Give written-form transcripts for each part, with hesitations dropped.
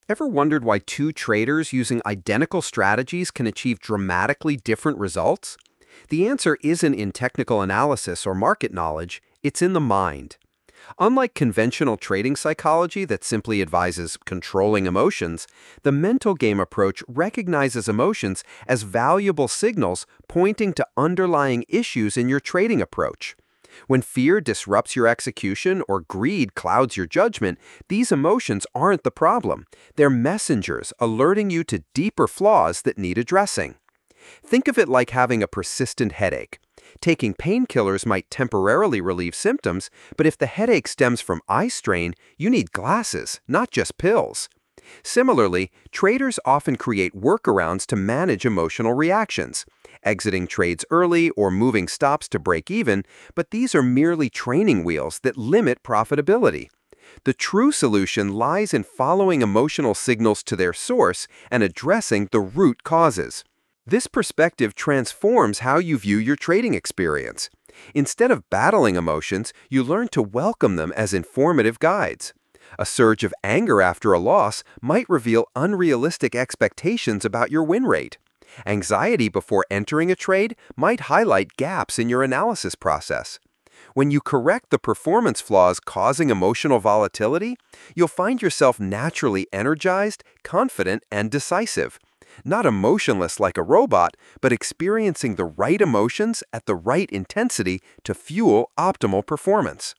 Ever wondered why two traders using identical strategies can achieve dramatically different results? The answer isn't in technical analysis or market knowledge, it's in the mind. Unlike conventional trading psychology that simply advises controlling emotions, the mental game approach recognizes emotions as valuable signals pointing to underlying issues in your trading approach. When fear disrupts your execution or greed clouds your judgment, these emotions aren't the problem. They're messengers alerting you to deeper flaws that need addressing. Think of it like having a persistent headache. Taking painkillers might temporarily relieve symptoms, but if the headache stems from eye strain, you need glasses, not just pills. Similarly, traders often create workarounds to manage emotional reactions, exiting trades early or moving stops to break even, but these are merely training wheels that limit profitability. The true solution lies in following emotional signals to their source and addressing the root causes. This perspective transforms how you view your trading experience. Instead of battling emotions, you learn to welcome them as informative guides. A surge of anger after a loss might reveal unrealistic expectations about your win rate. Anxiety before entering a trade might highlight gaps in your analysis process. When you correct the performance flaws causing emotional volatility, you'll find yourself naturally energized, confident, and decisive. Not emotionless like a robot, but experiencing the right emotions at the right intensity to fuel optimal performance.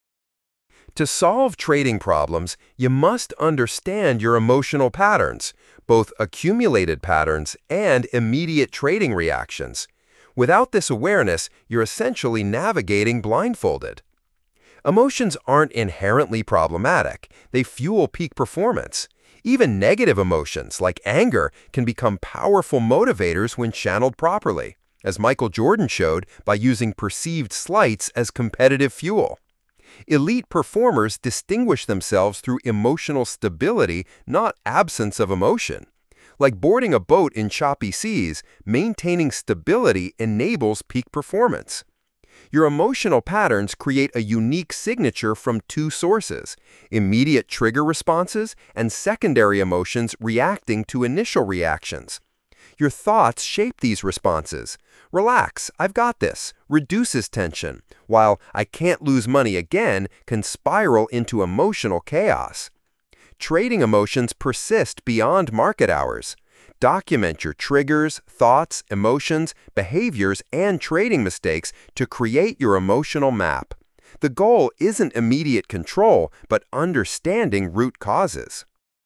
To solve trading problems, you must understand your emotional patterns, both accumulated patterns and immediate trading reactions. Without this awareness, you're essentially navigating blindfolded. Emotions aren't inherently problematic. They fuel peak performance. Even negative emotions, like anger, can become powerful motivators when channeled properly, as Michael Jordan showed by using perceived slights as competitive fuel. Elite performers distinguish themselves through emotional stability, not absence of emotion. Like boarding a boat in choppy seas, maintaining stability enables peak performance. Your emotional patterns create a unique signature from two sources: immediate trigger responses and secondary emotions reacting to initial reactions. Your thoughts shape these responses. Relax, I've got this, reduces tension, while I can't lose money again can spiral into emotional chaos. Trading emotions persist beyond market hours. Document your triggers, thoughts, emotions, behaviors, and trading mistakes to create your emotional map. The goal isn't immediate control, but understanding root causes.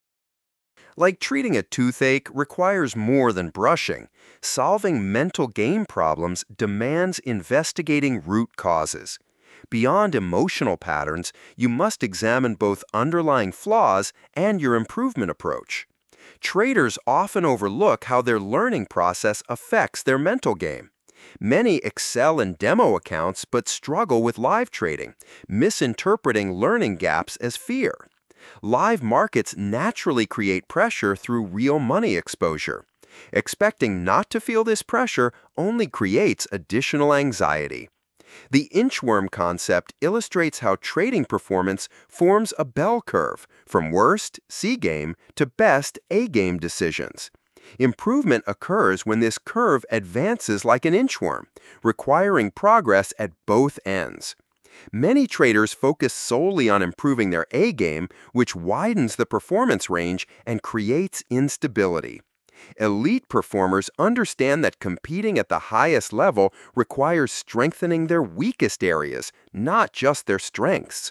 Like treating a toothache requires more than brushing, solving mental game problems demands investigating root causes. Beyond emotional patterns, you must examine both underlying flaws and your improvement approach. Traders often overlook how their learning process affects their mental game. Many excel in demo accounts but struggle with live trading, misinterpreting learning gaps as fear. Live markets naturally create pressure through real money exposure. Expecting not to feel this pressure only creates additional anxiety. The inchworm concept illustrates how trading performance forms a bell curve from worst C game to best A game decisions. Improvement occurs when this curve advances like an inchworm, requiring progress at both ends. Many traders focus solely on improving their A game, which widens the performance range and creates instability. Elite performers understand that competing at the highest level requires strengthening their weakest areas, not just their strengths.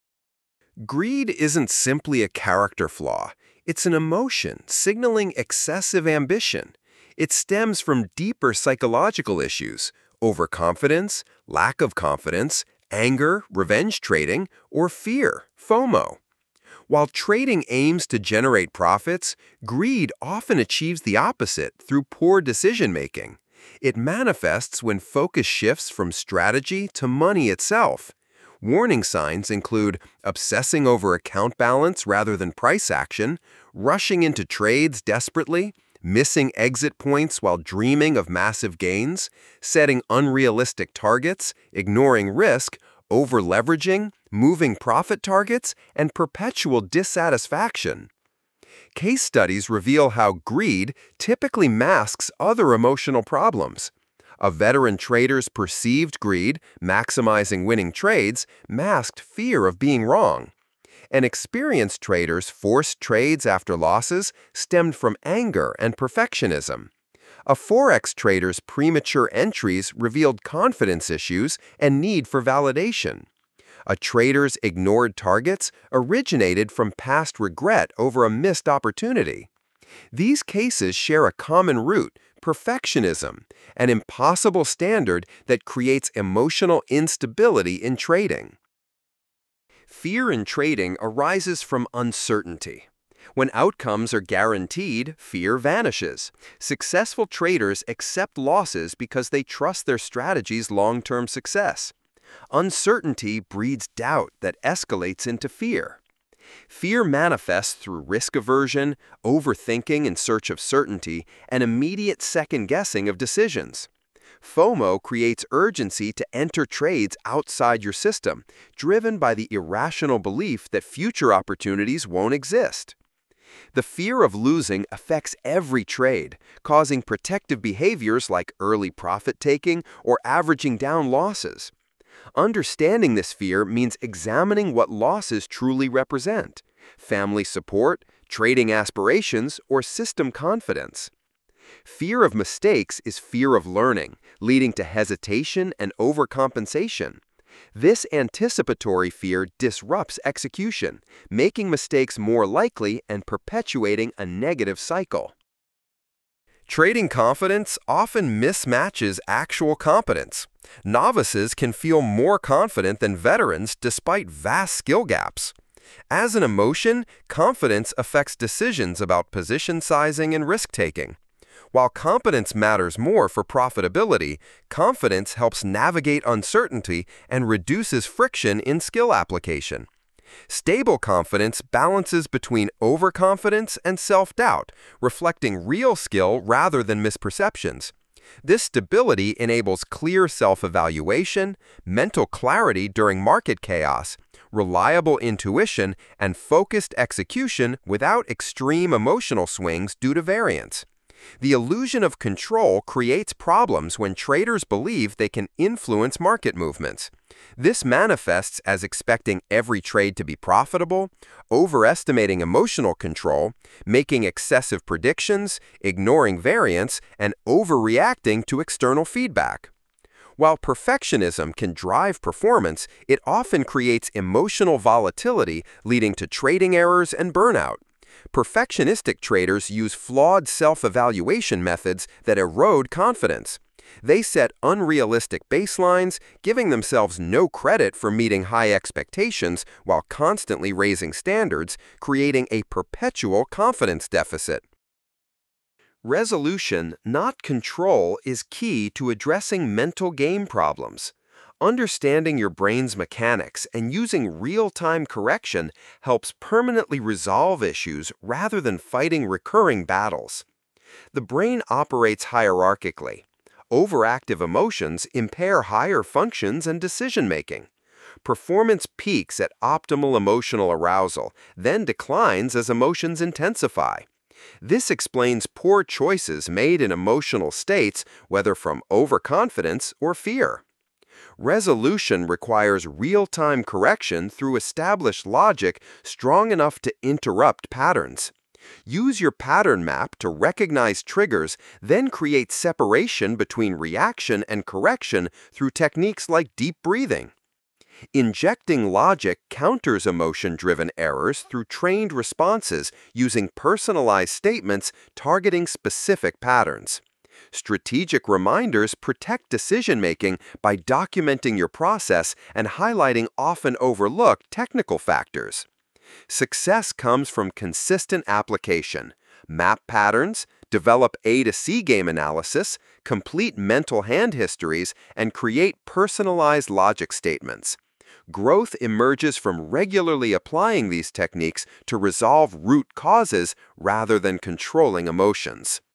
Greed isn't simply a character flaw. It's an emotion signaling excessive ambition. It stems from deeper psychological issues: overconfidence, lack of confidence, anger, revenge trading, or fear, FOMO. While trading aims to generate profits, greed often achieves the opposite through poor decision-making. It manifests when focus shifts from strategy to money itself. Warning signs include obsessing over account balance rather than price action, rushing into trades desperately, missing exit points while dreaming of massive gains, setting unrealistic targets, ignoring risk, over-leveraging, moving profit targets, and perpetual dissatisfaction. Case studies reveal how greed typically masks other emotional problems. A veteran trader's perceived greed, maximizing winning trades, masked fear of being wrong. An experienced trader's forced trades after losses stemmed from anger and perfectionism. A Forex trader's premature entries revealed confidence issues and need for validation. A trader's ignored targets originated from past regret over a missed opportunity. These cases share a common root: perfectionism, an impossible standard that creates emotional instability in trading. Fear in trading arises from uncertainty. When outcomes are guaranteed, fear vanishes. Successful traders accept losses because they trust their strategy's long-term success. Uncertainty breeds doubt that escalates into fear. Fear manifests through risk aversion, overthinking in search of certainty, and immediate second-guessing of decisions. FOMO creates urgency to enter trades outside your system, driven by the irrational belief that future opportunities won't exist. The fear of losing affects every trade, causing protective behaviors like early profit-taking or averaging down losses. Understanding this fear means examining what losses truly represent: family support, trading aspirations, or system confidence. Fear of mistakes is fear of learning, leading to hesitation and overcompensation. This anticipatory fear disrupts execution, making mistakes more likely and perpetuating a negative cycle. Trading confidence often mismatches actual competence. Novices can feel more confident than veterans despite vast skill gaps. As an emotion, confidence affects decisions about position sizing and risk-taking. While competence matters more for profitability, confidence helps navigate uncertainty and reduces friction in skill application. Stable confidence balances between overconfidence and self-doubt, reflecting real skill rather than misperceptions. This stability enables clear self-evaluation, mental clarity during market chaos, reliable intuition, and focused execution without extreme emotional swings due to variance. The illusion of control creates problems when traders believe they can influence market movements. This manifests as expecting every trade to be profitable, overestimating emotional control, making excessive predictions, ignoring variance, and overreacting to external feedback. While perfectionism can drive performance, it often creates emotional volatility, leading to trading errors and burnout. Perfectionistic traders use flawed self-evaluation methods that erode confidence. They set unrealistic baselines, giving themselves no credit for meeting high expectations while constantly raising standards, creating a perpetual confidence deficit. Resolution, not control, is key to addressing mental game problems. Understanding your brain's mechanics and using real-time correction helps permanently resolve issues rather than fighting recurring battles. The brain operates hierarchically. Overactive emotions impair higher functions and decision-making. Performance peaks at optimal emotional arousal, then declines as emotions intensify. This explains poor choices made in emotional states, whether from overconfidence or fear. Resolution requires real-time correction through established logic strong enough to interrupt patterns. Use your pattern map to recognize triggers, then create separation between reaction and correction through techniques like deep breathing. Injecting logic counters emotion-driven errors through trained responses using personalized statements targeting specific patterns. Strategic reminders protect decision-making by documenting your process and highlighting often overlooked technical factors. Success comes from consistent application. Map patterns, develop A to C game analysis, complete mental hand histories, and create personalized logic statements. Growth emerges from regularly applying these techniques to resolve root causes rather than controlling emotions.